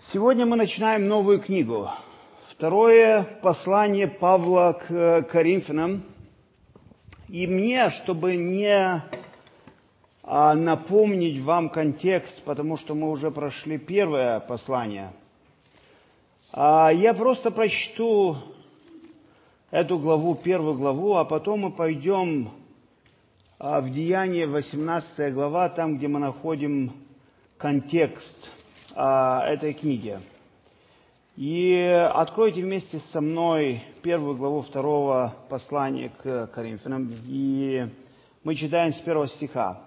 Сегодня мы начинаем новую книгу. Второе послание Павла к Коринфянам. И мне, чтобы не напомнить вам контекст, потому что мы уже прошли первое послание, я просто прочту эту главу, первую главу, а потом мы пойдем в Деяние, 18 глава, там, где мы находим контекст этой книги. И откройте вместе со мной первую главу второго послания к Коринфянам. И мы читаем с первого стиха.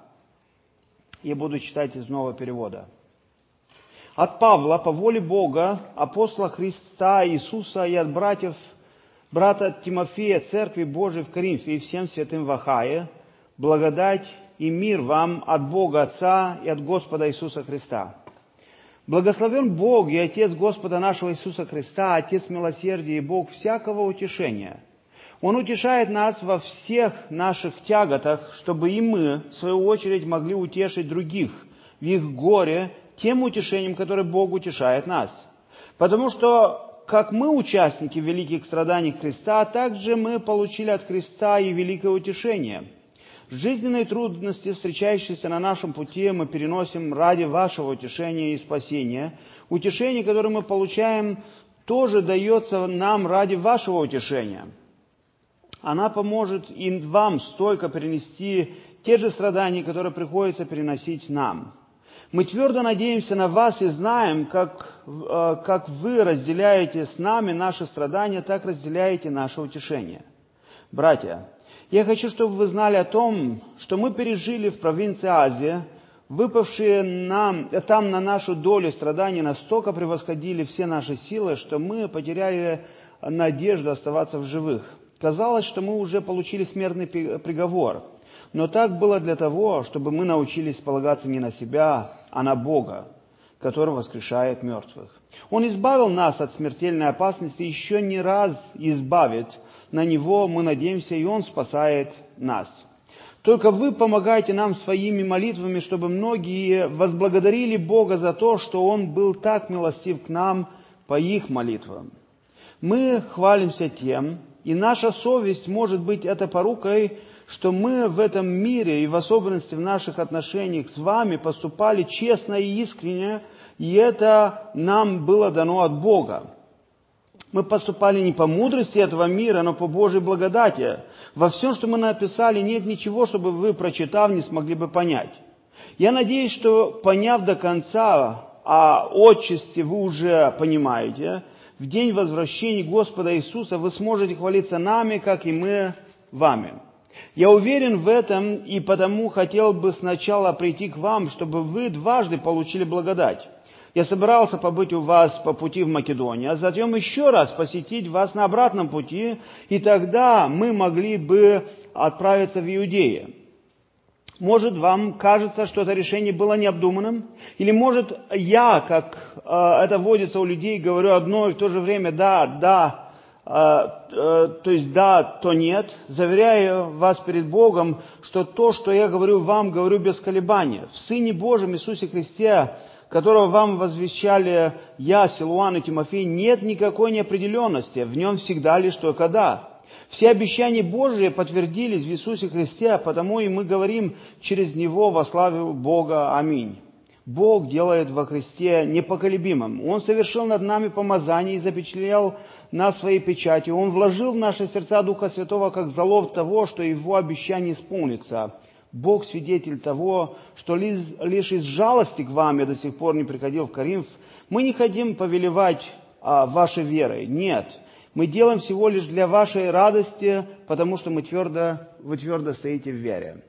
Я буду читать из нового перевода. «От Павла, по воле Бога, апостола Христа Иисуса и от брата Тимофея, Церкви Божией в Коринфе и всем святым в Ахае, благодать и мир вам от Бога Отца и от Господа Иисуса Христа. Благословен Бог и Отец Господа нашего Иисуса Христа, Отец милосердия и Бог всякого утешения. Он утешает нас во всех наших тяготах, чтобы и мы, в свою очередь, могли утешить других в их горе тем утешением, которое Бог утешает нас. Потому что, как мы участники великих страданий Христа, также мы получили от Христа и великое утешение. Жизненные трудности, встречающиеся на нашем пути, мы переносим ради вашего утешения и спасения. Утешение, которое мы получаем, тоже дается нам ради вашего утешения. Она поможет и вам стойко перенести те же страдания, которые приходится переносить нам. Мы твердо надеемся на вас и знаем, как вы разделяете с нами наши страдания, так разделяете наше утешение. Братья, я хочу, чтобы вы знали о том, что мы пережили в провинции Азия, выпавшие там на нашу долю страданий настолько превосходили все наши силы, что мы потеряли надежду оставаться в живых. Казалось, что мы уже получили смертный приговор, но так было для того, чтобы мы научились полагаться не на себя, а на Бога, который воскрешает мертвых. Он избавил нас от смертельной опасности, еще не раз избавит. На Него мы надеемся, и Он спасает нас. Только вы помогайте нам своими молитвами, чтобы многие возблагодарили Бога за то, что Он был так милостив к нам по их молитвам. Мы хвалимся тем, и наша совесть может быть это порукой, что мы в этом мире и в особенности в наших отношениях с вами поступали честно и искренне, и это нам было дано от Бога. Мы поступали не по мудрости этого мира, но по Божьей благодати. Во всем, что мы написали, нет ничего, чтобы вы, прочитав, не смогли бы понять. Я надеюсь, что, поняв до конца, отчасти вы уже понимаете, в день возвращения Господа Иисуса вы сможете хвалиться нами, как и мы вами. Я уверен в этом, и потому хотел бы сначала прийти к вам, чтобы вы дважды получили благодать. Я собирался побыть у вас по пути в Македонию, а затем еще раз посетить вас на обратном пути, и тогда мы могли бы отправиться в Иудею. Может, вам кажется, что это решение было необдуманным? Или, может, я, как это водится у людей, говорю одно и в то же время да, то есть да, то нет. Заверяю вас перед Богом, что то, что я говорю вам, говорю без колебания. В Сыне Божьем Иисусе Христе, которого вам возвещали я, Силуан и Тимофей, нет никакой неопределенности. В нем всегда лишь только да. Все обещания Божии подтвердились в Иисусе Христе, потому и мы говорим через Него во славу Бога. Аминь. Бог делает во Христе непоколебимым. Он совершил над нами помазание и запечатлел нас своей печатью. Он вложил в наши сердца Духа Святого как залог того, что Его обещание исполнится. Бог свидетель того, что лишь из жалости к вам я до сих пор не приходил в Коринф. Мы не хотим повелевать вашей верой. Нет. Мы делаем всего лишь для вашей радости, потому что вы твердо стоите в вере.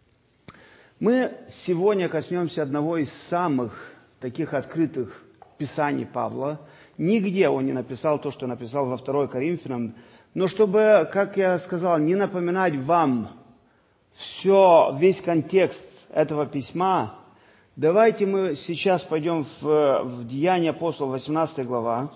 Мы сегодня коснемся одного из самых таких открытых писаний Павла. Нигде он не написал то, что написал во 2 Коринфянам. Но чтобы, как я сказал, не напоминать вам весь контекст этого письма, давайте мы сейчас пойдем в Деяния апостолов, 18 глава.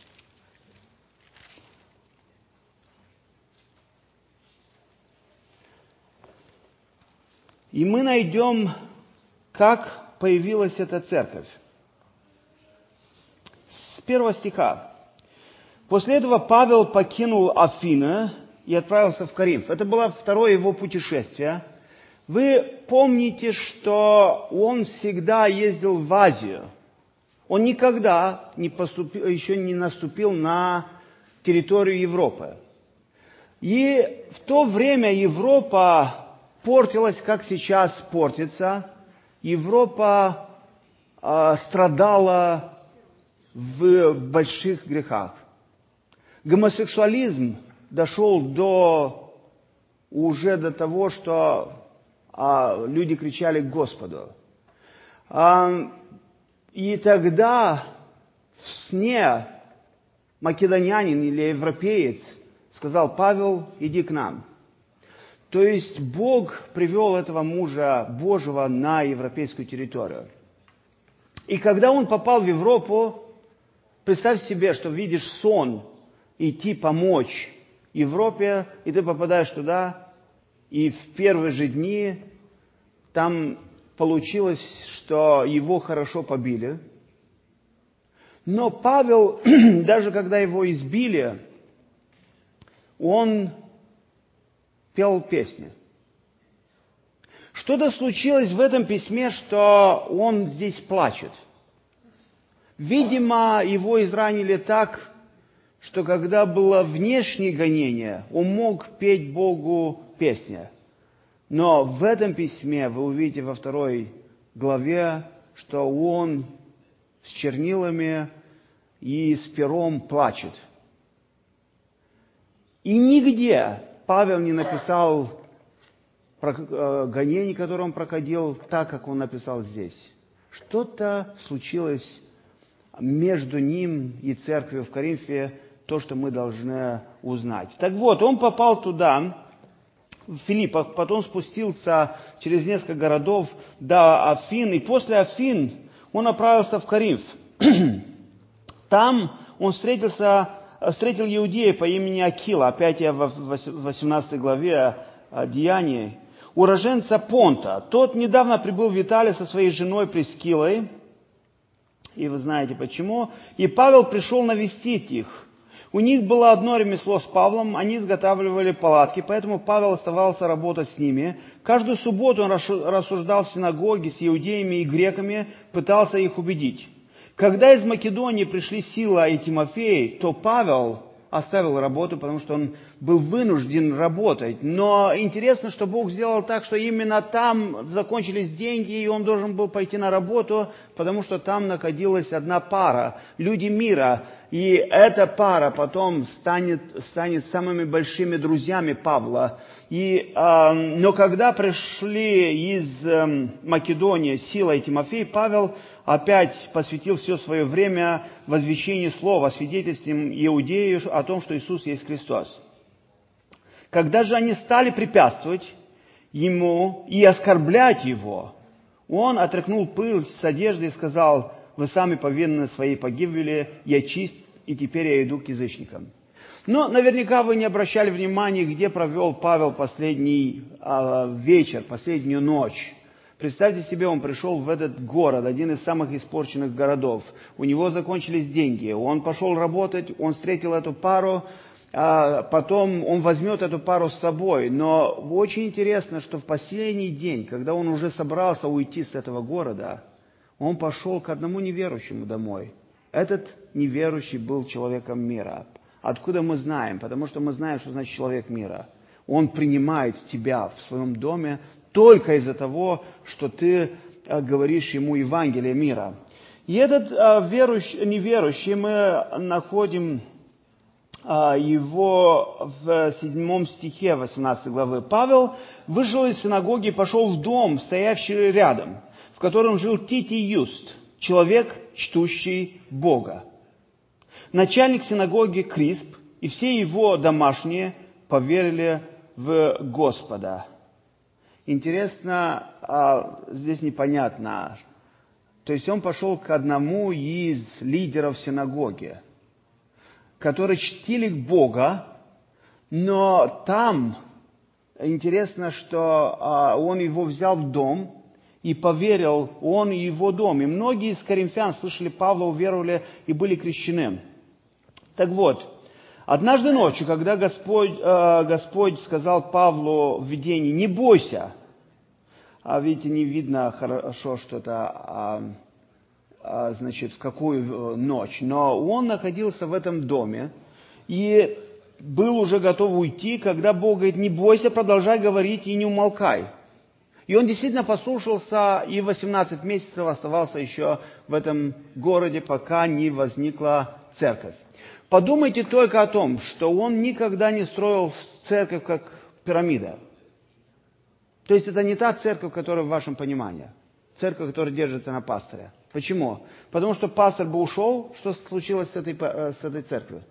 И мы найдем, как появилась эта церковь. 1 стиха. После этого Павел покинул Афины и отправился в Коринф. Это было второе его путешествие. Вы помните, что он всегда ездил в Азию. Он никогда еще не наступил на территорию Европы. И в то время Европа портилась, как сейчас портится. Европа страдала в больших грехах. Гомосексуализм дошел уже до того, что люди кричали к Господу. И тогда в сне македонянин или европеец сказал: Павел, иди к нам. То есть Бог привел этого мужа Божьего на европейскую территорию. И когда он попал в Европу, представь себе, что видишь сон идти помочь Европе, и ты попадаешь туда, и в первые же дни там получилось, что его хорошо побили. Но Павел, даже когда его избили, он пел песни. Что-то случилось в этом письме, что он здесь плачет. Видимо, его изранили так, что когда было внешнее гонение, он мог петь Богу песни. Но в этом письме вы увидите во 2 главе, что он с чернилами и с пером плачет. И нигде Павел не написал про гонение, которое он проходил, так, как он написал здесь. Что-то случилось между ним и церковью в Коринфе, то, что мы должны узнать. Так вот, он попал туда, в Филиппах, потом спустился через несколько городов до Афин, и после Афин он отправился в Коринф. Там он встретил иудея по имени Акила, опять я в 18 главе Деяний, уроженца Понта. Тот недавно прибыл в Италию со своей женой Прискилой, и вы знаете почему. И Павел пришел навестить их. У них было одно ремесло с Павлом, они изготавливали палатки, поэтому Павел оставался работать с ними. Каждую субботу он рассуждал в синагоге с иудеями и греками, пытался их убедить. Когда из Македонии пришли Сила и Тимофей, то Павел оставил работу, потому что он был вынужден работать. Но интересно, что Бог сделал так, что именно там закончились деньги, и он должен был пойти на работу, потому что там находилась одна пара, люди мира. И эта пара потом станет самыми большими друзьями Павла. Но когда пришли из Македонии Сила и Тимофей, Павел опять посвятил все свое время возвещению слова, свидетельством иудею о том, что Иисус есть Христос. Когда же они стали препятствовать ему и оскорблять его, он отряхнул пыль с одежды и сказал: вы сами повинны своей погибели, я чист, и теперь я иду к язычникам. Но наверняка вы не обращали внимания, где провел Павел последний вечер, последнюю ночь. Представьте себе, он пришел в этот город, один из самых испорченных городов. У него закончились деньги, он пошел работать, он встретил эту пару, потом он возьмет эту пару с собой. Но очень интересно, что в последний день, когда он уже собрался уйти с этого города, он пошел к одному неверующему домой. Этот неверующий был человеком мира. Откуда мы знаем? Потому что мы знаем, что значит человек мира. Он принимает тебя в своем доме только из-за того, что ты говоришь ему Евангелие мира. И этот неверующий, мы находим его в 7 стихе 18 главы. Павел вышел из синагоги и пошел в дом, стоявший рядом, в котором жил Титий Юст, человек, чтущий Бога. Начальник синагоги Крисп и все его домашние поверили в Господа. Интересно, здесь непонятно. То есть он пошел к одному из лидеров синагоги, которые чтили Бога, но там интересно, что он его взял в дом, И поверил он и его дом. И многие из коринфян слышали Павла, уверовали и были крещены. Так вот, однажды ночью, когда Господь сказал Павлу в видении: «Не бойся», видите, не видно хорошо что-то, значит, в какую ночь, но он находился в этом доме и был уже готов уйти, когда Бог говорит: «Не бойся, продолжай говорить и не умолкай». И он действительно послушался, и 18 месяцев оставался еще в этом городе, пока не возникла церковь. Подумайте только о том, что он никогда не строил церковь как пирамида. То есть это не та церковь, которая в вашем понимании. Церковь, которая держится на пасторе. Почему? Потому что пастор бы ушел, что случилось с этой церковью?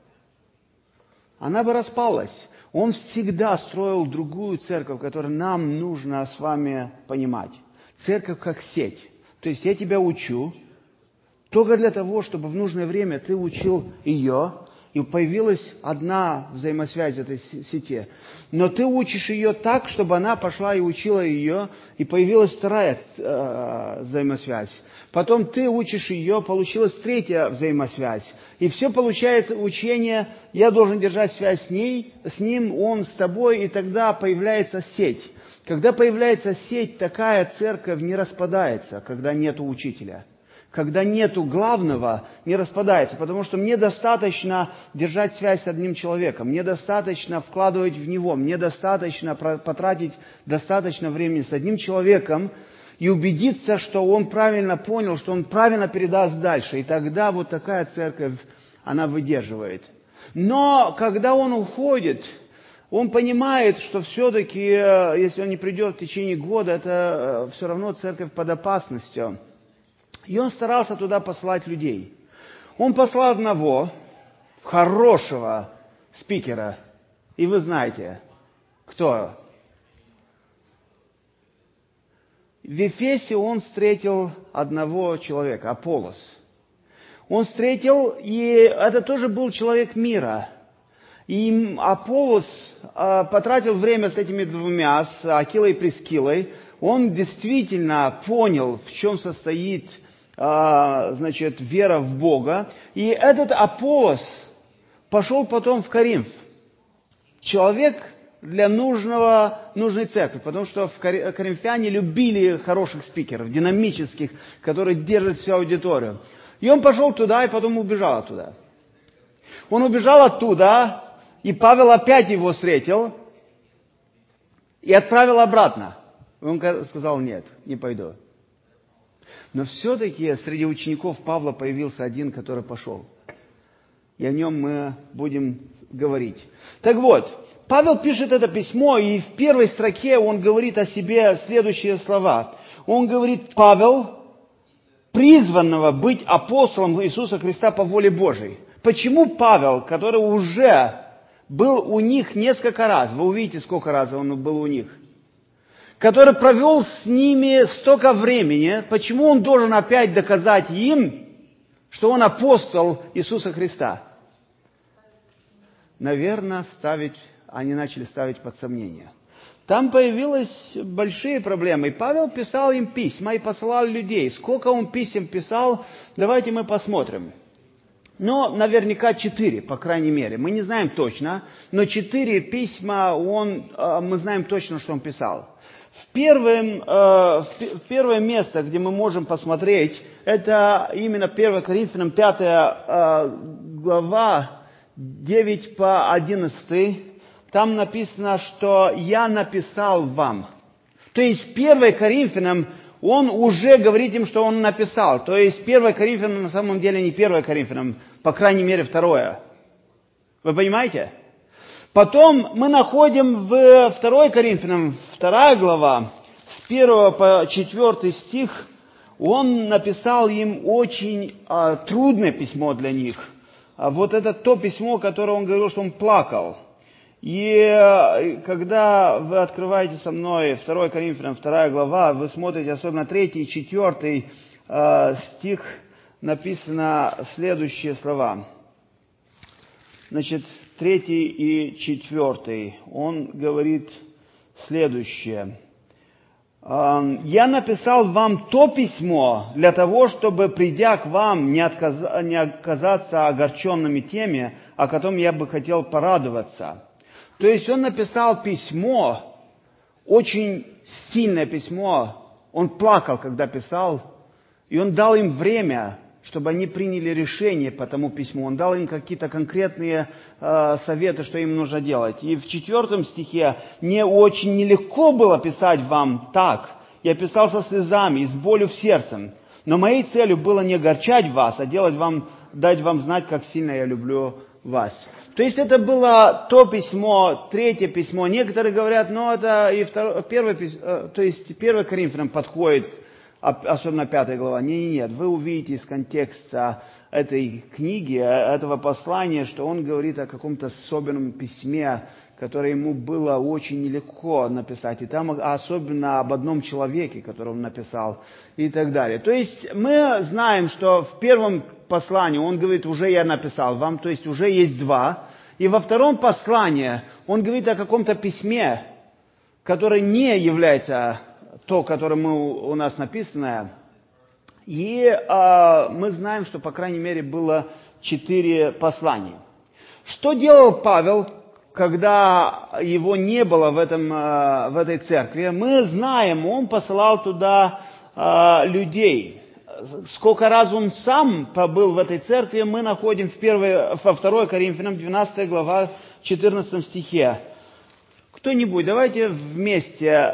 Она бы распалась. Он всегда строил другую церковь, которую нам нужно с вами понимать. Церковь как сеть. То есть я тебя учу только для того, чтобы в нужное время ты учил ее, и появилась одна взаимосвязь в этой сети. Но ты учишь ее так, чтобы она пошла и учила ее, и появилась вторая взаимосвязь. Потом ты учишь ее, получилась третья взаимосвязь. И все получается учение: я должен держать связь с ним, он с тобой, и тогда появляется сеть. Когда появляется сеть, такая церковь не распадается, когда нету учителя. Когда нету главного, не распадается, потому что мне достаточно держать связь с одним человеком, мне достаточно вкладывать в него, мне достаточно потратить достаточно времени с одним человеком и убедиться, что он правильно понял, что он правильно передаст дальше. И тогда вот такая церковь, она выдерживает. Но когда он уходит, он понимает, что все-таки, если он не придет в течение года, это все равно церковь под опасностью. И он старался туда послать людей. Он послал одного хорошего спикера. И вы знаете, кто? В Ефесе он встретил одного человека, Аполлос. Он встретил, и это тоже был человек мира. И Аполлос потратил время с этими двумя, с Акилой и Прискилой. Он действительно понял, в чем состоит значит, вера в Бога. И этот Аполлос пошел потом в Коринф. Человек для нужной церкви, потому что коринфяне любили хороших спикеров, динамических, которые держат всю аудиторию. И он пошел туда и потом убежал оттуда. Он убежал оттуда, и Павел опять его встретил и отправил обратно. Он сказал: нет, не пойду. Но все-таки среди учеников Павла появился один, который пошел. И о нем мы будем говорить. Так вот, Павел пишет это письмо, и в первой строке он говорит о себе следующие слова. Он говорит: Павел, призванного быть апостолом Иисуса Христа по воле Божией. Почему Павел, который уже был у них несколько раз, вы увидите, сколько раз он был у них, который провел с ними столько времени, почему он должен опять доказать им, что он апостол Иисуса Христа? Наверное, они начали ставить под сомнение. Там появились большие проблемы. И Павел писал им письма и посылал людей. Сколько он писем писал, давайте мы посмотрим. Но наверняка 4, по крайней мере. Мы не знаем точно, но 4 письма мы знаем точно, что он писал. Первое место, где мы можем посмотреть, это именно 1 Коринфянам 5 глава, 9 по 11. Там написано, что «я написал вам». То есть 1 Коринфянам он уже говорит им, что он написал. То есть 1 Коринфянам на самом деле не 1 Коринфянам, по крайней мере 2. Вы понимаете? Потом мы находим в 2 Коринфянам, 2 глава, с 1 по 4 стих, он написал им очень трудное письмо для них. Вот это то письмо, которое он говорил, что он плакал. И когда вы открываете со мной 2 Коринфянам, 2 глава, вы смотрите особенно 3 и 4 стих, написано следующие слова. Значит, 3 и 4, он говорит следующее. Я написал вам то письмо для того, чтобы, придя к вам, не оказаться огорченными теми, о котором я бы хотел порадоваться. То есть он написал письмо, очень сильное письмо. Он плакал, когда писал, и он дал им время, чтобы они приняли решение по тому письму. Он дал им какие-то конкретные советы, что им нужно делать. И в 4 стихе: «Мне очень нелегко было писать вам так. Я писал со слезами и с болью в сердце. Но моей целью было не огорчать вас, а дать вам знать, как сильно я люблю вас». То есть это было то письмо, 3 письмо. Некоторые говорят, это и 1 Коринфянам подходит, особенно 5 глава. Нет, вы увидите из контекста этой книги, этого послания, что он говорит о каком-то особенном письме, которое ему было очень нелегко написать. И там особенно об одном человеке, которого он написал, и так далее. То есть мы знаем, что в 1 послании он говорит: уже я написал вам, то есть уже есть 2. И во 2 послании он говорит о каком-то письме, которое не является то, которое у нас написано. И мы знаем, что, по крайней мере, было 4 послания. Что делал Павел, когда его не было в этой церкви? Мы знаем, он посылал туда людей. Сколько раз он сам побыл в этой церкви, мы находим во 2 Коринфянам 12 глава 14 стихе. Кто-нибудь, давайте вместе.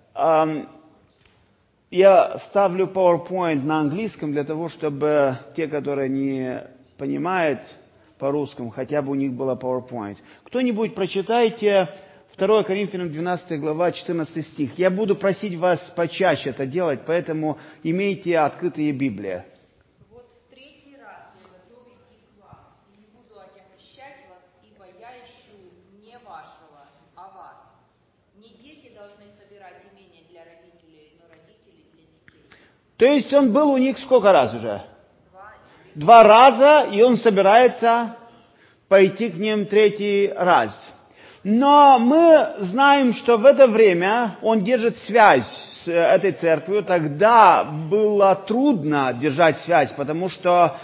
Я ставлю PowerPoint на английском для того, чтобы те, которые не понимают по-русскому, хотя бы у них было PowerPoint. Кто-нибудь прочитайте 2 Коринфянам 12 глава 14 стих. Я буду просить вас почаще это делать, поэтому имейте открытые Библии. Вот в 3-й раз я готов идти к вам, и не буду отягощать вас, ибо я ищу не вашего, а вас. Не дети должны собирать имение для родителей, но родители для детей. То есть он был у них сколько раз уже? 2 раза, и он собирается пойти к ним 3-й раз. Но мы знаем, что в это время он держит связь с этой церковью. Тогда было трудно держать связь, потому что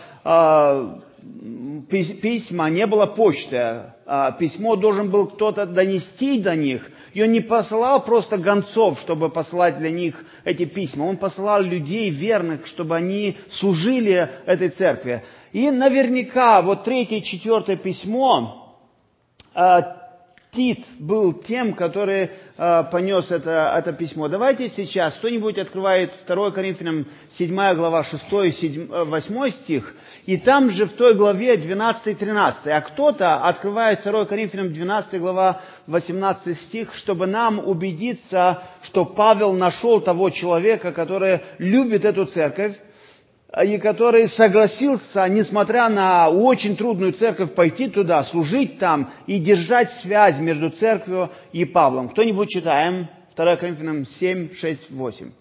письма, не было почты. Письмо должен был кто-то донести до них. И он не посылал просто гонцов, чтобы послать для них эти письма. Он посылал людей верных, чтобы они служили этой церкви. И наверняка 3-4 письмо Тит был тем, который понес это письмо. Давайте сейчас кто-нибудь открывает 2 Коринфянам 7 глава 6-8 стих, и там же в той главе 12-13. А кто-то открывает 2 Коринфянам 12 глава 18 стих, чтобы нам убедиться, что Павел нашел того человека, который любит эту церковь, и который согласился, несмотря на очень трудную церковь, пойти туда, служить там и держать связь между церковью и Павлом. Кто-нибудь читаем? 2 Коринфянам 7, 6, 8.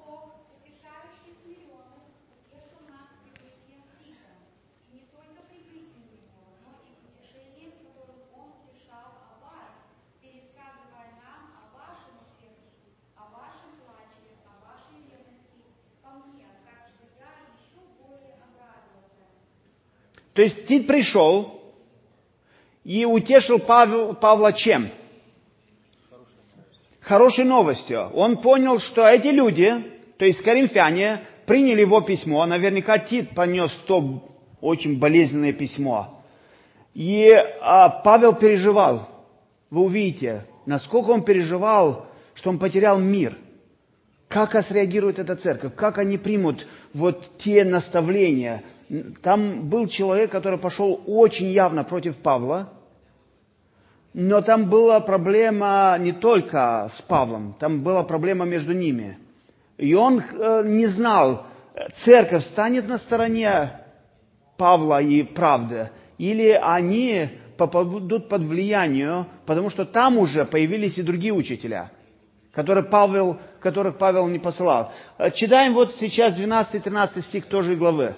То есть Тит пришел и утешил Павла чем? Хорошей новостью. Он понял, что эти люди, то есть коринфяне, приняли его письмо. Наверняка Тит понес то очень болезненное письмо. И Павел переживал. Вы увидите, насколько он переживал, что он потерял мир. Как среагирует эта церковь? Как они примут те наставления? Там был человек, который пошел очень явно против Павла, но там была проблема не только с Павлом, там была проблема между ними. И он не знал, церковь станет на стороне Павла и правды, или они попадут под влияние, потому что там уже появились и другие учителя, которых Павел не посылал. Читаем сейчас 12-13 стих той же главы.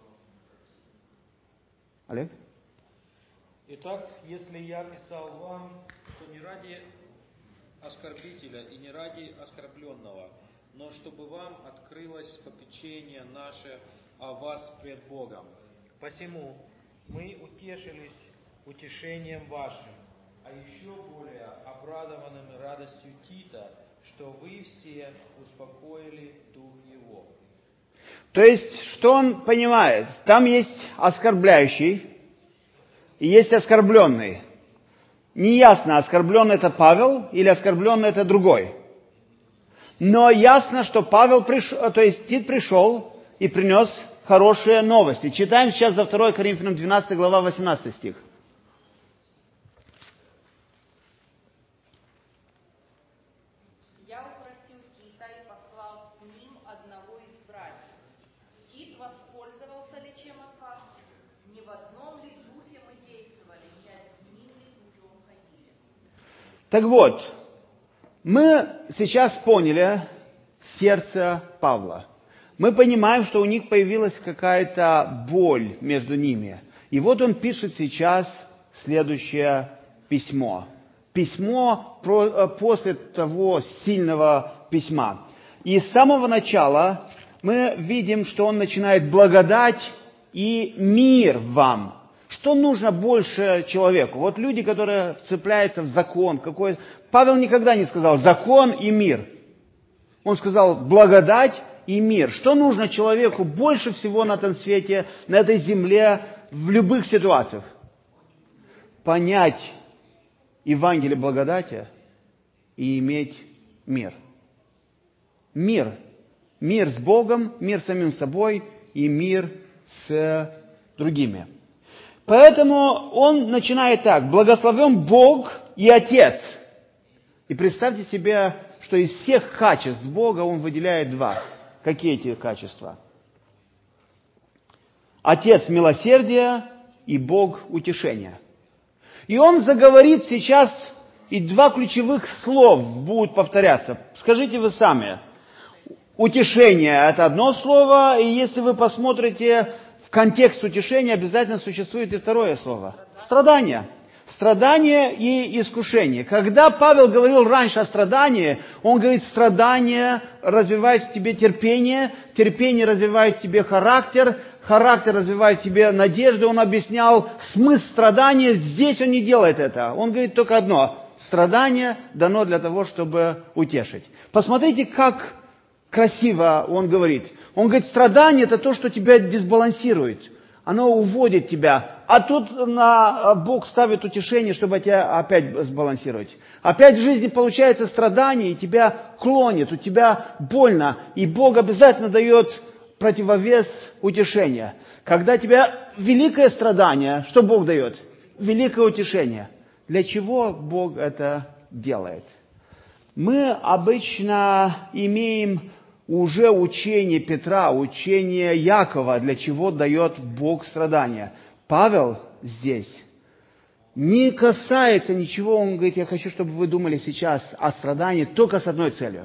Олег? Итак, если я писал вам, то не ради оскорбителя и не ради оскорбленного, но чтобы вам открылось попечение наше о вас пред Богом. Посему мы утешились утешением вашим, а еще более обрадованными радостью Тита, что вы все успокоили дух его». То есть, что он понимает? Там есть оскорбляющий и есть оскорбленный. Неясно, оскорбленный это Павел или оскорбленный это другой. Но ясно, что Павел пришел, то есть Тит пришел и принес хорошие новости. Читаем сейчас за 2 Коринфянам 12 глава 18 стих. «Я упросил Тита и послал с ним одного из братьев. Тит воспользовался ли чем от вас? Не в одном ли духе мы действовали, не одним ли путем ходили?» Так вот, мы сейчас поняли сердце Павла. Мы понимаем, что у них появилась какая-то боль между ними. И вот он пишет сейчас следующее письмо. Письмо после того сильного письма. И с самого начала мы видим, что он начинает благодать и мир вам. Что нужно больше человеку? Вот люди, которые вцепляются в закон. Павел никогда не сказал закон и мир. Он сказал благодать и мир. Что нужно человеку больше всего на этом свете, на этой земле, в любых ситуациях? Понять Евангелие благодати и иметь мир. Мир. Мир с Богом, мир с самим собой и мир с другими. Поэтому он начинает так. Благословен Бог и Отец. И представьте себе, что из всех качеств Бога он выделяет два. Какие эти качества? Отец милосердия и Бог утешения. И он заговорит сейчас, и два ключевых слов будут повторяться. Скажите вы сами. Утешение – это одно слово, и если вы посмотрите в контекст утешения, обязательно существует и второе слово. Страдание. Страдание и искушение. Когда Павел говорил раньше о страдании, он говорит, страдание развивает в тебе терпение, терпение развивает в тебе характер, характер развивает в тебе надежду. Он объяснял смысл страдания, здесь он не делает это. Он говорит только одно, страдание дано для того, чтобы утешить. Посмотрите, как красиво он говорит. Он говорит, страдание это то, что тебя дисбалансирует. Оно уводит тебя. А тут Бог ставит утешение, чтобы тебя опять сбалансировать. Опять в жизни получается страдание, и тебя клонит, у тебя больно. И Бог обязательно дает противовес утешения. Когда тебя великое страдание, что Бог дает? Великое утешение. Для чего Бог это делает? Мы обычно имеем уже учение Петра, учение Якова, для чего дает Бог страдания. Павел здесь не касается ничего, он говорит, я хочу, чтобы вы думали сейчас о страдании только с одной целью.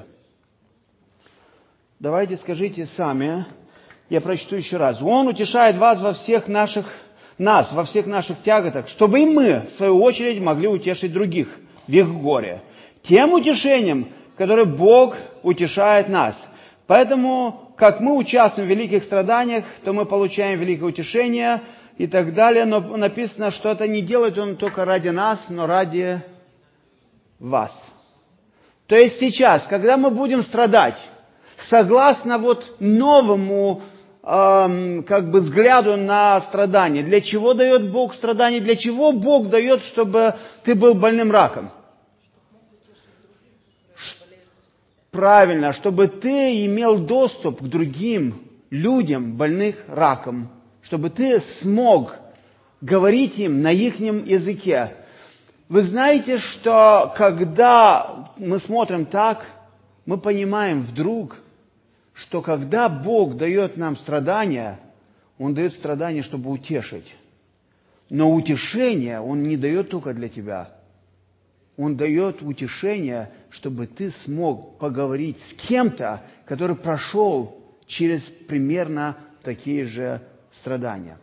Давайте скажите сами, я прочту еще раз. Он утешает вас во всех наших тяготах, чтобы и мы, в свою очередь, могли утешить других в их горе. Тем утешением, которое Бог утешает нас. Поэтому, как мы участвуем в великих страданиях, то мы получаем великое утешение и так далее. Но написано, что это не делает Он только ради нас, но ради вас. То есть сейчас, когда мы будем страдать, согласно новому взгляду на страдания, для чего дает Бог страдания, для чего Бог дает, чтобы ты был больным раком? Правильно, чтобы ты имел доступ к другим людям, больных раком, чтобы ты смог говорить им на их языке. Вы знаете, что когда мы смотрим так, мы понимаем вдруг, что когда Бог дает нам страдания, Он дает страдания, чтобы утешить. Но утешение Он не дает только для тебя. Он дает утешение, чтобы ты смог поговорить с кем-то, который прошел через примерно такие же страдания.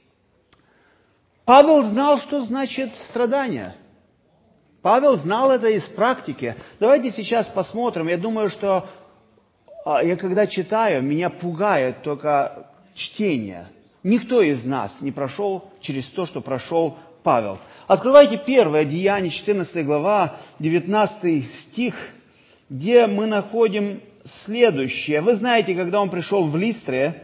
Павел знал, что значит страдание. Павел знал это из практики. Давайте сейчас посмотрим. Я думаю, что я когда читаю, меня пугает только чтение. Никто из нас не прошел через то, что прошел Павел. Открывайте 1 Деяния, 14 глава, 19 стих, где мы находим следующее. Вы знаете, когда он пришел в Листре,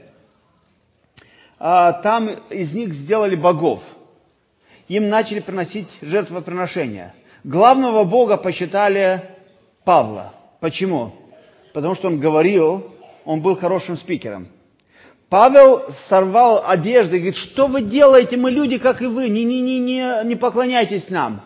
там из них сделали богов. Им начали приносить жертвоприношения. Главного бога посчитали Павла. Почему? Потому что он говорил, он был хорошим спикером. Павел сорвал одежды и говорит: что вы делаете, мы люди, как и вы, не поклоняйтесь нам.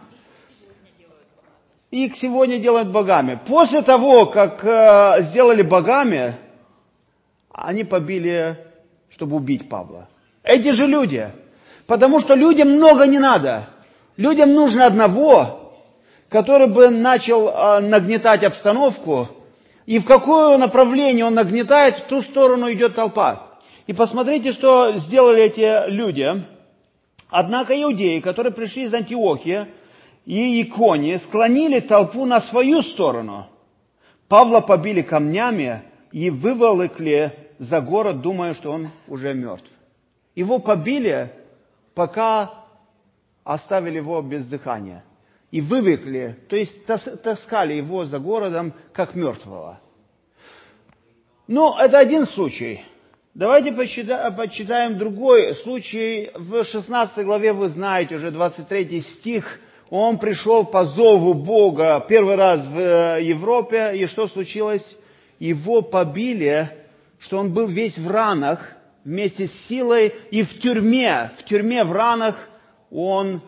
Их сегодня делают богами. После того, как сделали богами, они побили, чтобы убить Павла. Эти же люди. Потому что людям много не надо. Людям нужно одного, который бы начал нагнетать обстановку, и в какое направление он нагнетает, в ту сторону идет толпа. И посмотрите, что сделали эти люди. Однако иудеи, которые пришли из Антиохии и Иконии, склонили толпу на свою сторону. Павла побили камнями и выволокли за город, думая, что он уже мертв. Его побили, пока оставили его без дыхания. И вывлекли, то есть таскали его за городом, как мертвого. Но это один случай. Давайте почитаем другой случай. В 16 главе, вы знаете, уже 23 стих. Он пришел по зову Бога первый раз в Европе. И что случилось? Его побили, что он был весь в ранах, вместе с силой. И в тюрьме в ранах он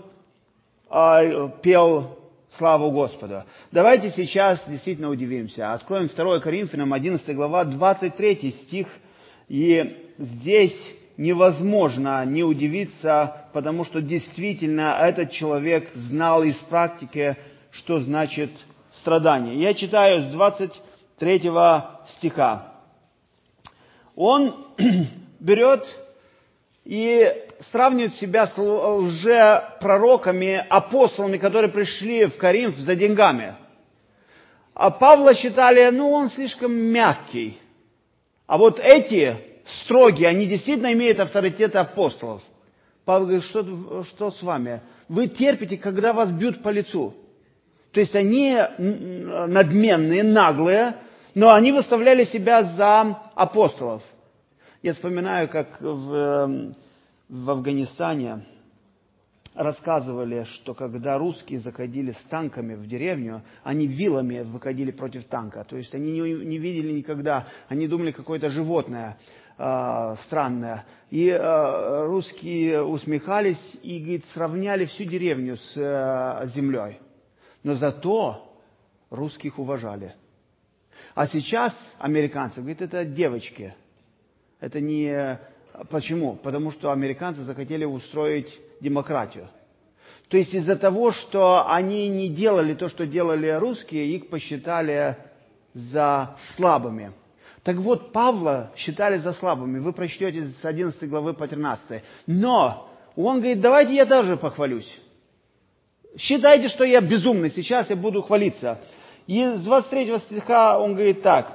пел славу Господу. Давайте сейчас действительно удивимся. Откроем 2 Коринфянам, 11 глава, 23 стих. И здесь невозможно не удивиться, потому что действительно этот человек знал из практики, что значит страдание. Я читаю с 23 стиха. Он берет и сравнивает себя с лжепророками, апостолами, которые пришли в Коринф за деньгами. А Павла считали, он слишком мягкий. А вот эти строгие, они действительно имеют авторитет апостолов. Павел говорит: что с вами? Вы терпите, когда вас бьют по лицу. То есть они надменные, наглые, но они выставляли себя за апостолов. Я вспоминаю, как в Афганистане рассказывали, что когда русские заходили с танками в деревню, они вилами выходили против танка. То есть они не видели никогда, они думали, какое-то животное странное. И русские усмехались и, говорит, сравняли всю деревню с землей. Но зато русских уважали. А сейчас американцы говорят: это девочки. Это не... Почему? Потому что американцы захотели устроить демократию. То есть из-за того, что они не делали то, что делали русские, их посчитали за слабыми. Так вот, Павла считали за слабыми. Вы прочтете с 11 главы по 13. Но он говорит: давайте я даже похвалюсь. Считайте, что я безумный, сейчас я буду хвалиться. И с 23 стиха он говорит так.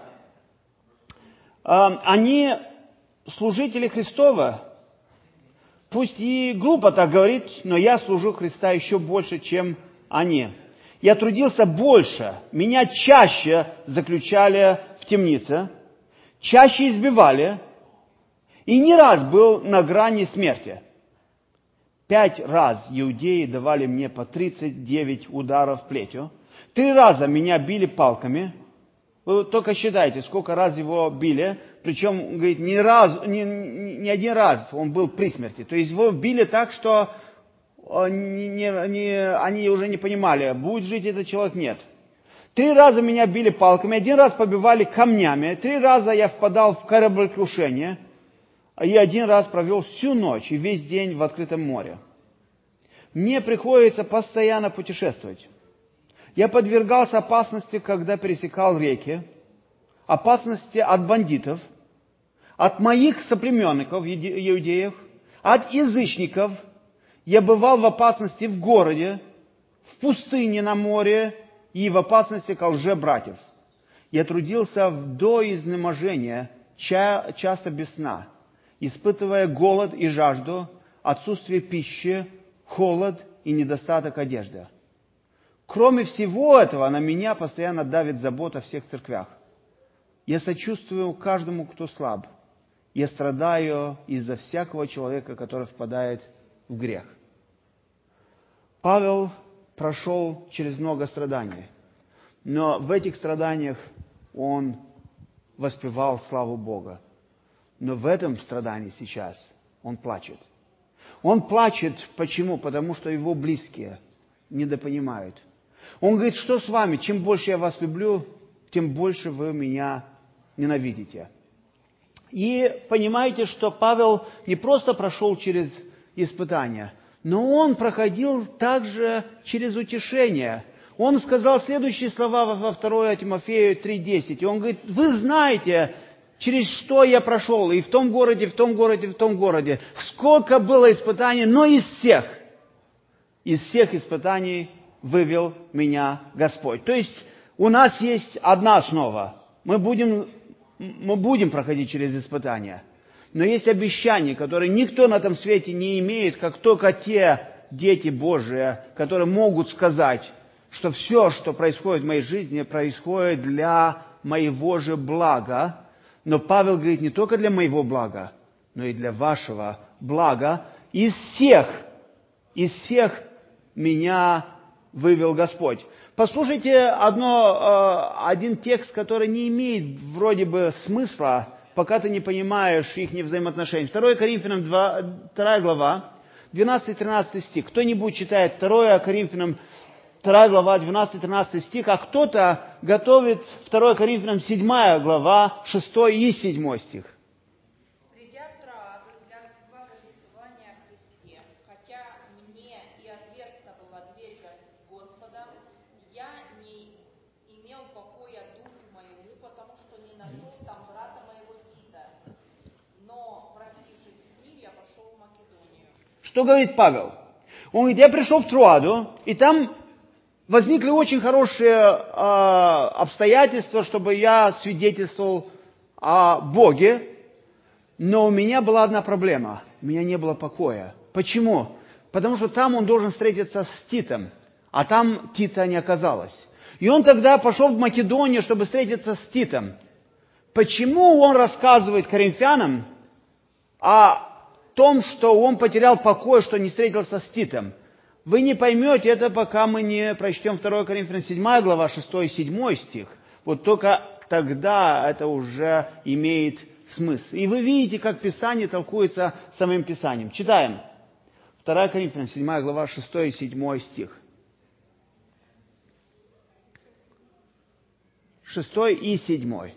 Они служители Христова. Пусть и глупо так говорить, но я служу Христа еще больше, чем они. Я трудился больше, меня чаще заключали в темнице, чаще избивали, и не раз был на грани смерти. 5 раз иудеи давали мне по 39 ударов плетью. 3 раза меня били палками. Вы только считайте, сколько раз его били. Причем, говорит, не один раз он был при смерти. То есть его били так, что они уже не понимали, будет жить этот человек, нет. 3 раза меня били палками, 1 раз побивали камнями, 3 раза я впадал в кораблекрушение, и 1 раз провел всю ночь и весь день в открытом море. Мне приходится постоянно путешествовать. Я подвергался опасности, когда пересекал реки, опасности от бандитов, от моих соплеменников, иудеев, от язычников. Я бывал в опасности в городе, в пустыне на море и в опасности к лже-братьев. Я трудился до изнеможения, часто без сна, испытывая голод и жажду, отсутствие пищи, холод и недостаток одежды. Кроме всего этого, на меня постоянно давит забота о всех церквях. Я сочувствую каждому, кто слаб. Я страдаю из-за всякого человека, который впадает в грех. Павел прошел через много страданий, но в этих страданиях он воспевал славу Бога. Но в этом страдании сейчас он плачет. Он плачет, почему? Потому что его близкие недопонимают. Он говорит, что с вами? Чем больше я вас люблю, тем больше вы меня ненавидите. И понимаете, что Павел не просто прошел через испытания, но он проходил также через утешение. Он сказал следующие слова во 2 Тимофею 3:10. И он говорит, вы знаете, через что я прошел, и в том городе, в том городе, в том городе. Сколько было испытаний, но из всех испытаний вывел меня Господь. То есть у нас есть одна основа. Мы будем проходить через испытания. Но есть обещания, которые никто на этом свете не имеет, как только те дети Божии, которые могут сказать, что все, что происходит в моей жизни, происходит для моего же блага. Но Павел говорит, не только для моего блага, но и для вашего блага. Из всех меня вывел Господь. Послушайте один текст, который не имеет вроде бы смысла, пока ты не понимаешь их взаимоотношений. 2 Коринфянам 2 глава, 12-13 стих. Кто-нибудь читает 2 Коринфянам 2 глава, 12-13 стих, а кто-то готовит 2 Коринфянам 7 глава, 6 и 7 стих. Придя в Троаду для благовествования о Христе, хотя мне и отверста была дверь Господа, я не имел покоя духу моему, потому что не нашел там брата моего Тита. Но, простившись с ним, я пошел в Македонию. Что говорит Павел? Он говорит, я пришел в Троаду, и там возникли очень хорошие обстоятельства, чтобы я свидетельствовал о Боге, но у меня была одна проблема. У меня не было покоя. Почему? Потому что там он должен встретиться с Титом, а там Тита не оказалось. И он тогда пошел в Македонию, чтобы встретиться с Титом. Почему он рассказывает коринфянам о том, что он потерял покой, что не встретился с Титом? Вы не поймете это, пока мы не прочтем 2 Коринфянам 7 глава, 6 и 7 стих. Вот только тогда это уже имеет смысл. И вы видите, как Писание толкуется самим Писанием. Читаем. 2 Коринфянам 7 глава, 6 и 7 стих. 6 и 7.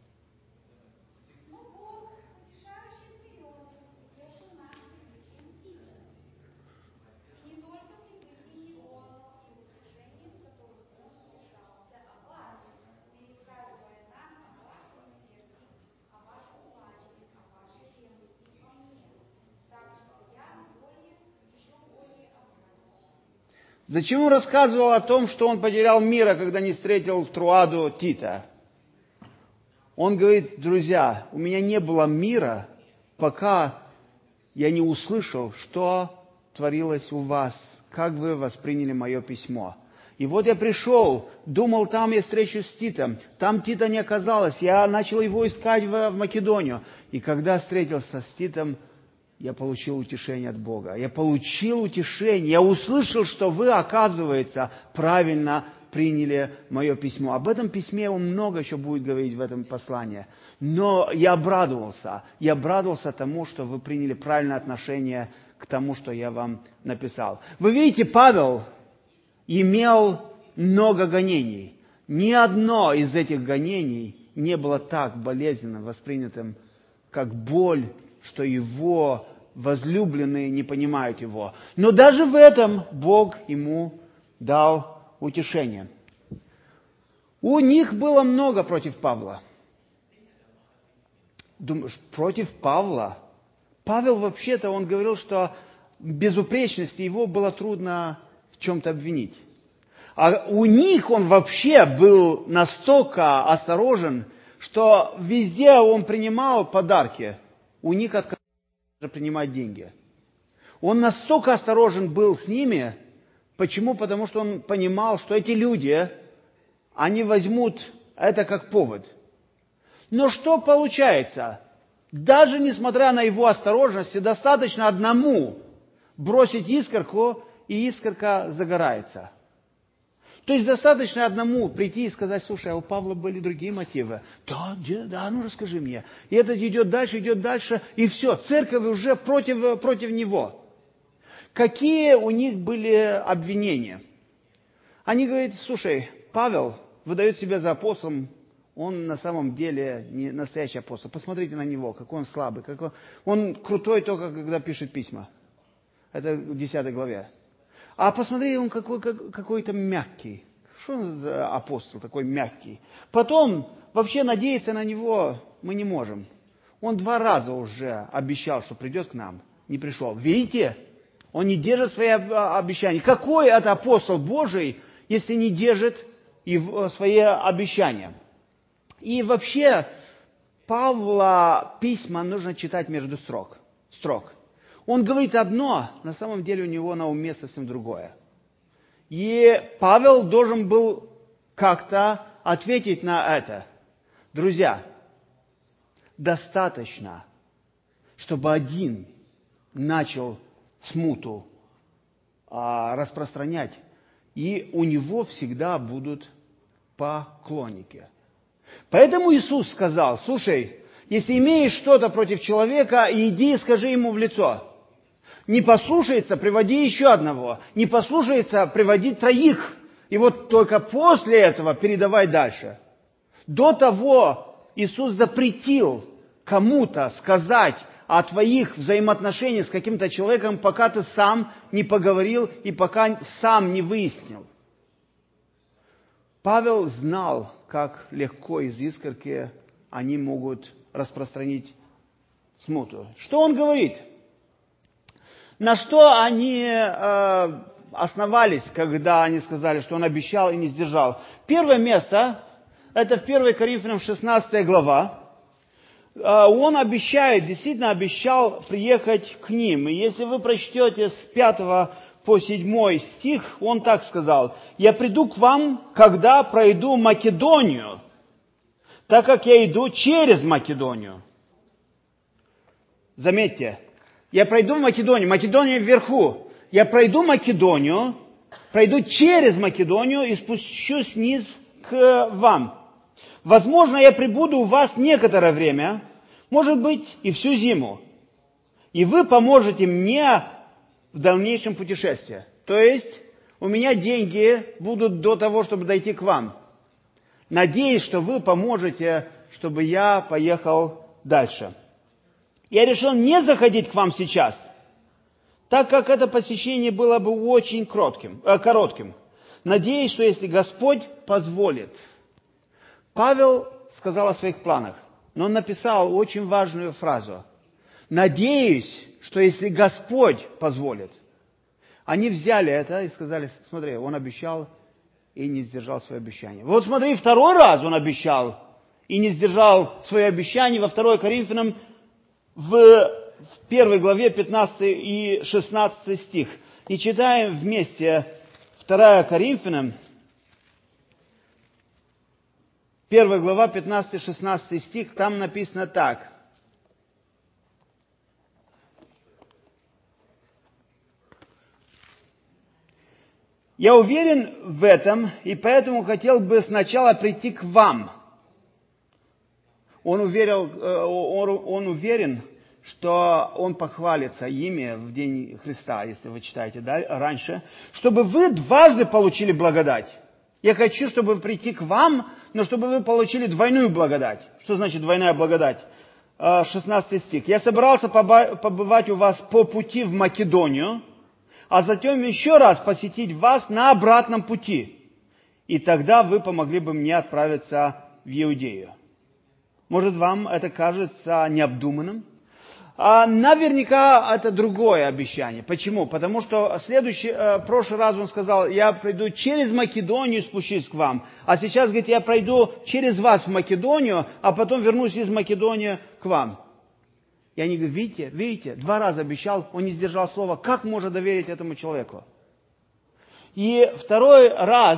Зачем он рассказывал о том, что он потерял мира, когда не встретил в Троаду Тита? Он говорит, друзья, у меня не было мира, пока я не услышал, что творилось у вас, как вы восприняли мое письмо. И вот я пришел, думал, там я встречусь с Титом, там Тита не оказалось, я начал его искать в Македонию. И когда встретился с Титом, я получил утешение от Бога. Я получил утешение. Я услышал, что вы, оказывается, правильно приняли мое письмо. Об этом письме он много еще будет говорить в этом послании. Но я обрадовался. Я обрадовался тому, что вы приняли правильное отношение к тому, что я вам написал. Вы видите, Павел имел много гонений. Ни одно из этих гонений не было так болезненно воспринятым, как боль, что его возлюбленные не понимают его. Но даже в этом Бог ему дал утешение. У них было много против Павла. Думаешь, против Павла? Павел вообще-то, он говорил, что безупречности его было трудно в чем-то обвинить. А у них он вообще был настолько осторожен, что везде он принимал подарки. У них отказывался принимать деньги. Он настолько осторожен был с ними. Почему? Потому что он понимал, что эти люди, они возьмут это как повод. Но что получается? Даже несмотря на его осторожность, достаточно одному бросить искорку, и искорка загорается. То есть достаточно одному прийти и сказать: слушай, а у Павла были другие мотивы. Да, ну расскажи мне. И это идет дальше, и все, церковь уже против него. Какие у них были обвинения? Они говорят: слушай, Павел выдает себя за апостолом, он на самом деле не настоящий апостол. Посмотрите на него, какой он слабый, он крутой только когда пишет письма. Это в 10 главе. А посмотри, он какой-то мягкий. Что он за апостол такой мягкий? Потом вообще надеяться на него мы не можем. Он 2 раза уже обещал, что придет к нам. Не пришел. Видите? Он не держит свои обещания. Какой это апостол Божий, если не держит свои обещания? И вообще Павла письма нужно читать между строк. Он говорит одно, на самом деле у него на уме совсем другое. И Павел должен был как-то ответить на это. Друзья, достаточно, чтобы один начал смуту распространять, и у него всегда будут поклонники. Поэтому Иисус сказал: слушай, если имеешь что-то против человека, иди и скажи ему в лицо. Не послушается, приводи еще одного. Не послушается, приводи 3. И вот только после этого передавай дальше. До того Иисус запретил кому-то сказать о твоих взаимоотношениях с каким-то человеком, пока ты сам не поговорил и пока сам не выяснил. Павел знал, как легко из искорки они могут распространить смуту. Что он говорит? На что они основались, когда они сказали, что он обещал и не сдержал? Первое место, это в 1 Коринфянам 16 глава. Он действительно обещал приехать к ним. И если вы прочтете с 5 по 7 стих, он так сказал: «Я приду к вам, когда пройду Македонию, так как я иду через Македонию». Заметьте, я пройду в Македонию, Македония вверху. Я пройду Македонию, пройду через Македонию и спущусь вниз к вам. Возможно, я пребуду у вас некоторое время, может быть, и всю зиму. И вы поможете мне в дальнейшем путешествии. То есть, у меня деньги будут до того, чтобы дойти к вам. Надеюсь, что вы поможете, чтобы я поехал дальше. Я решил не заходить к вам сейчас, так как это посещение было бы очень коротким. Надеюсь, что если Господь позволит. Павел сказал о своих планах, но он написал очень важную фразу. Надеюсь, что если Господь позволит. Они взяли это и сказали: смотри, он обещал и не сдержал свое обещание. Вот смотри, 2 раз он обещал и не сдержал свое обещание во 2 Коринфянам в 1 главе 15 и 16 стих. И читаем вместе 2 Коринфянам, 1 глава 15 и 16 стих, там написано так. «Я уверен в этом, и поэтому хотел бы сначала прийти к вам». Он уверен, что он похвалится ими в день Христа, если вы читаете раньше, чтобы вы 2 получили благодать. Я хочу, чтобы прийти к вам, но чтобы вы получили двойную благодать. Что значит двойная благодать? 16 стих. «Я собирался побывать у вас по пути в Македонию, а затем еще раз посетить вас на обратном пути. И тогда вы помогли бы мне отправиться в Иудею». Может, вам это кажется необдуманным? Наверняка это другое обещание. Почему? Потому что в прошлый раз он сказал, я пройду через Македонию и спущусь к вам. А сейчас, говорит, я пройду через вас в Македонию, а потом вернусь из Македонии к вам. И они говорят, видите, 2 раза обещал, он не сдержал слова. Как можно доверить этому человеку? И второй раз,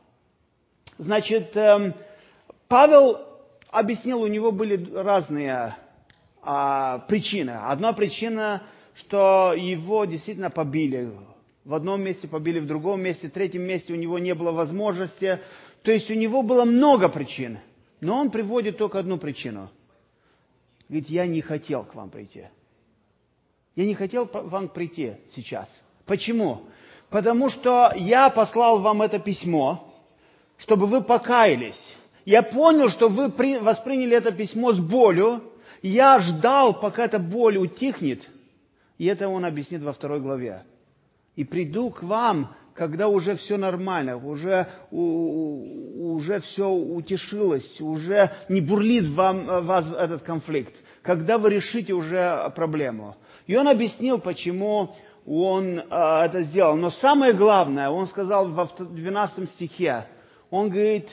значит, Павел объяснил, у него были разные причины. Одна причина, что его действительно побили. В одном месте побили, в другом месте, в третьем месте у него не было возможности. То есть у него было много причин. Но он приводит только одну причину. Говорит, я не хотел к вам прийти. Я не хотел к вам прийти сейчас. Почему? Потому что я послал вам это письмо, чтобы вы покаялись. Я понял, что вы восприняли это письмо с болью. Я ждал, пока эта боль утихнет. И это он объяснит во 2 главе. И приду к вам, когда уже все нормально, уже все утешилось, уже не бурлит вас этот конфликт, когда вы решите уже проблему. И он объяснил, почему он это сделал. Но самое главное, он сказал в 12 стихе, он говорит,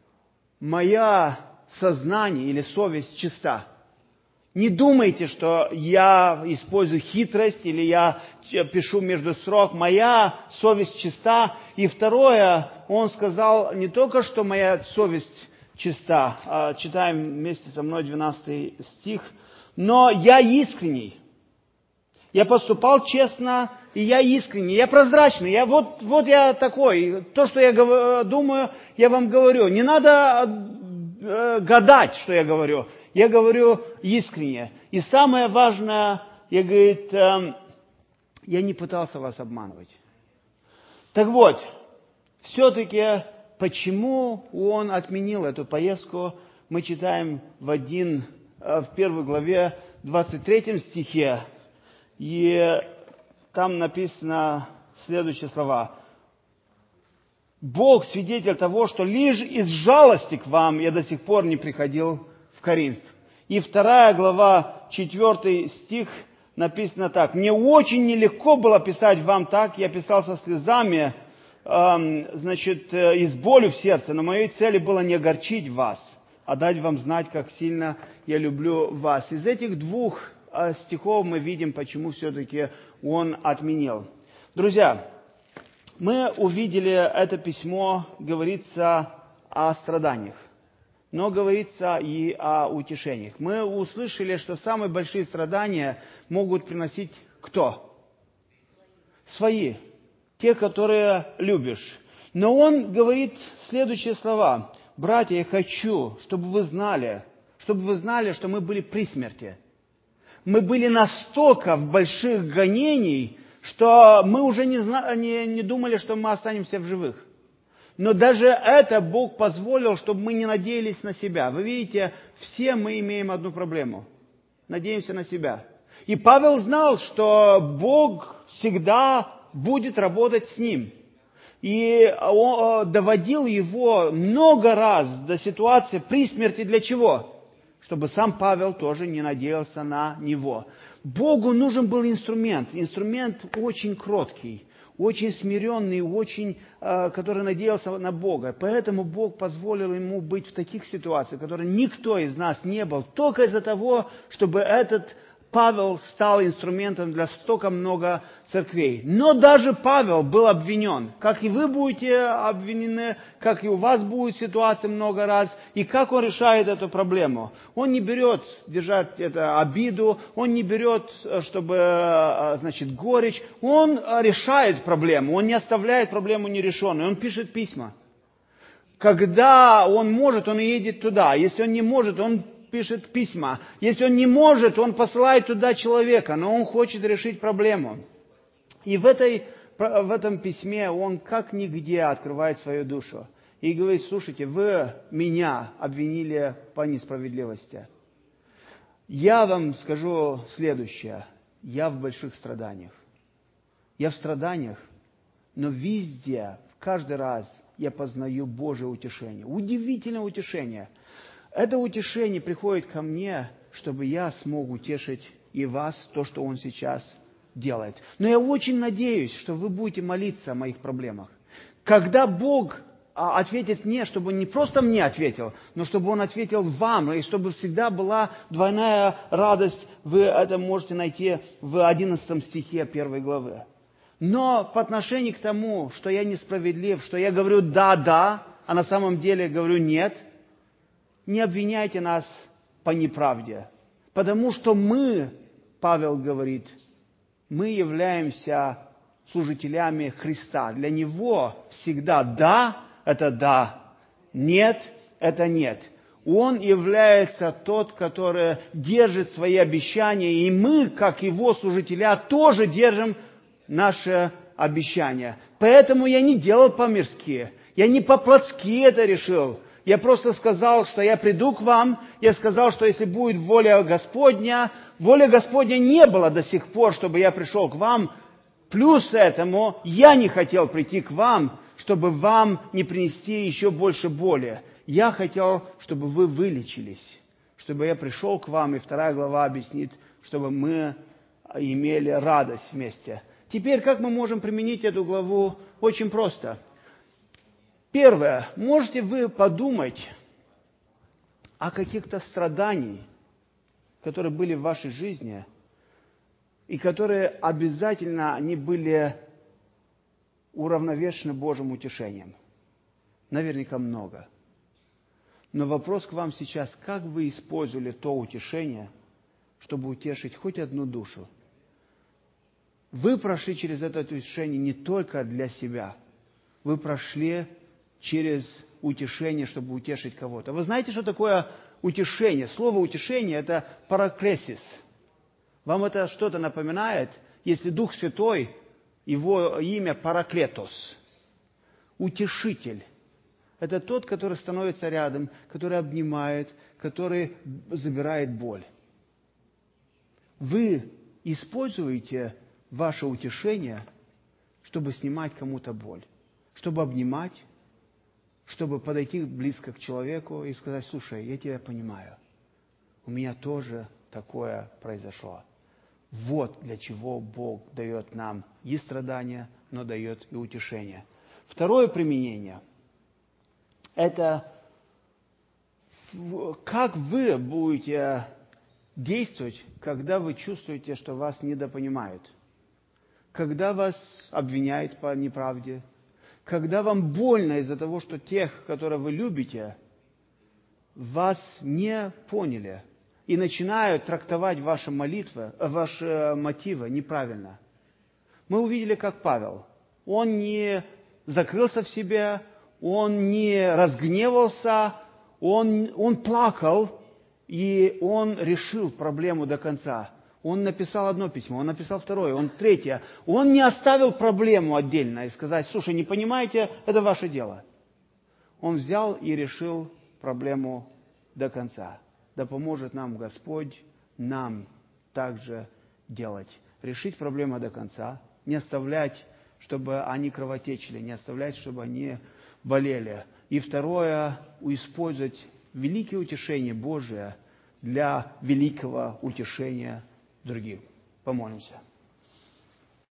мое сознание или совесть чиста. Не думайте, что я использую хитрость или я пишу между строк. Моя совесть чиста. И второе, он сказал не только, что моя совесть чиста, читаем вместе со мной 12 стих, но я искренний. Я поступал честно, и я искренний, я прозрачный. Вот я такой. То, что я думаю, я вам говорю. Не надо гадать, что я говорю. Я говорю искренне. И самое важное, я не пытался вас обманывать. Так вот, все-таки, почему он отменил эту поездку, мы читаем в 1 главе, 23 стихе. И там написано следующие слова. Бог свидетель того, что лишь из жалости к вам я до сих пор не приходил в Коринф. И 2 глава, 4 стих написано так. Мне очень нелегко было писать вам так, я писал со слезами, и с болью в сердце, но моей целью было не огорчить вас, а дать вам знать, как сильно я люблю вас. Из этих 2 стихов мы видим, почему все-таки он отменил. Друзья, мы увидели это письмо, говорится о страданиях, но говорится и о утешениях. Мы услышали, что самые большие страдания могут приносить кто? Свои, те, которые любишь. Но он говорит следующие слова. Братья, я хочу, чтобы вы знали, что мы были при смерти. Мы были настолько в больших гонениях, что мы уже не думали, что мы останемся в живых. Но даже это Бог позволил, чтобы мы не надеялись на себя. Вы видите, все мы имеем одну проблему. Надеемся на себя. И Павел знал, что Бог всегда будет работать с ним. И он доводил его много раз до ситуации при смерти для чего? Чтобы сам Павел тоже не надеялся на него. Богу нужен был инструмент очень кроткий, очень смиренный, который надеялся на Бога. Поэтому Бог позволил ему быть в таких ситуациях, в которых никто из нас не был, только из-за того, чтобы этот Павел стал инструментом для столько много церквей. Но даже Павел был обвинен. Как и вы будете обвинены, как и у вас будет ситуация много раз. И как он решает эту проблему? Он не берет держать обиду, он не берет, горечь. Он решает проблему, он не оставляет проблему нерешенной. Он пишет письма. Когда он может, он едет туда. Если он не может, он пишет письма. Если он не может, он посылает туда человека, но он хочет решить проблему. И в этом письме он как нигде открывает свою душу. И говорит, слушайте, вы меня обвинили по несправедливости. Я вам скажу следующее. Я в больших страданиях. Я в страданиях, но везде, каждый раз я познаю Божие утешение. Удивительное утешение. Это утешение приходит ко мне, чтобы я смог утешить и вас то, что Он сейчас делает. Но я очень надеюсь, что вы будете молиться о моих проблемах. Когда Бог ответит мне, чтобы Он не просто мне ответил, но чтобы Он ответил вам, и чтобы всегда была двойная радость, вы это можете найти в 11 стихе 1 главы. Но по отношению к тому, что я несправедлив, что я говорю «да», а на самом деле говорю «нет», не обвиняйте нас по неправде. Потому что мы, Павел говорит, мы являемся служителями Христа. Для Него всегда «да» – это «да», «нет» – это «нет». Он является тот, который держит свои обещания, и мы, как Его служителя, тоже держим наши обещания. Поэтому я не делал по-мирски, я не по-плотски это решил. Я просто сказал, что я приду к вам, я сказал, что если будет воля Господня не было до сих пор, чтобы я пришел к вам. Плюс этому, я не хотел прийти к вам, чтобы вам не принести еще больше боли. Я хотел, чтобы вы вылечились, чтобы я пришел к вам, и 2 глава объяснит, чтобы мы имели радость вместе. Теперь, как мы можем применить эту главу? Очень просто. Первое. Можете вы подумать о каких-то страданиях, которые были в вашей жизни, и которые обязательно они были уравновешены Божьим утешением. Наверняка много. Но вопрос к вам сейчас, как вы использовали то утешение, чтобы утешить хоть одну душу? Вы прошли через это утешение не только для себя. Вы прошли через утешение, чтобы утешить кого-то. Вы знаете, что такое утешение? Слово утешение – это параклесис. Вам это что-то напоминает? Если Дух Святой, Его имя Параклетос. Утешитель. Это тот, который становится рядом, который обнимает, который забирает боль. Вы используете ваше утешение, чтобы снимать кому-то боль, чтобы обнимать, чтобы подойти близко к человеку и сказать: слушай, я тебя понимаю, у меня тоже такое произошло. Вот для чего Бог дает нам и страдания, но дает и утешение. Второе применение – это как вы будете действовать, когда вы чувствуете, что вас недопонимают, когда вас обвиняют по неправде, когда вам больно из-за того, что тех, которых вы любите, вас не поняли и начинают трактовать ваши молитвы, ваши мотивы неправильно. Мы увидели, как Павел. Он не закрылся в себе, он не разгневался, он плакал, и он решил проблему до конца. Он написал одно письмо, он написал второе, он третье. Он не оставил проблему отдельно и сказать: слушай, не понимаете, это ваше дело. Он взял и решил проблему до конца. Да поможет нам Господь, нам также делать. Решить проблему до конца, не оставлять, чтобы они кровотечили, не оставлять, чтобы они болели. И второе, использовать великое утешение Божие для великого утешения других. Помолимся.